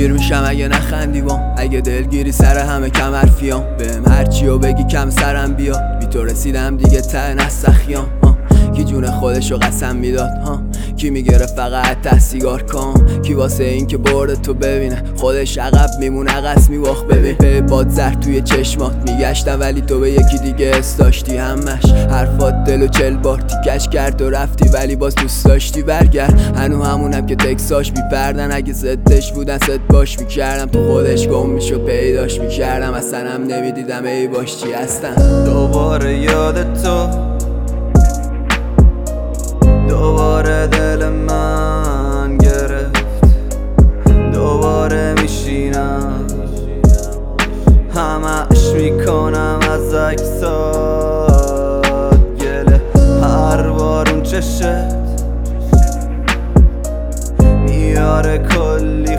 پیر میشم اگه نخندی بام، اگه دلگیری سر همه کم حرفیام. بهم هرچیو بگی کم سرم بیا، بی تو رسیدم دیگه ته نستخیام. کی جون خودشو قسم میداد کی میگره فقط ته سیگار کام، کی واسه این که برد تو ببینه خودش عقب میمونه قص میواخت. ببین به باد زهر توی چشمات میگشتم ولی تو به یکی دیگه اس داشتی همش. حرفات دلو 40 بار تیکش کرد و رفتی ولی باز دوست داشتی برگرد. هنو همونم که تکساش میپردن، اگه زدش بودن زد باش میکردم. تو خودش گم میشد پیداش میکردم، اصلا هم نمیدیدم ای باش چی هستن. دوباره یاد تو، دوباره دل من گرفت، دوباره میشینم همش میکنم از عکسات گله. هر بار اون چشت میاره کلی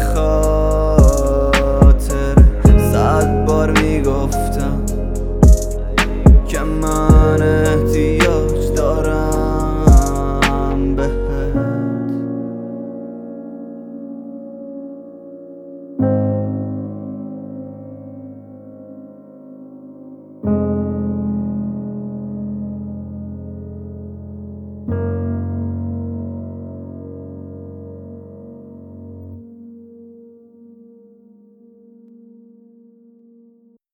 خاطر، 100 بار میگفتم که من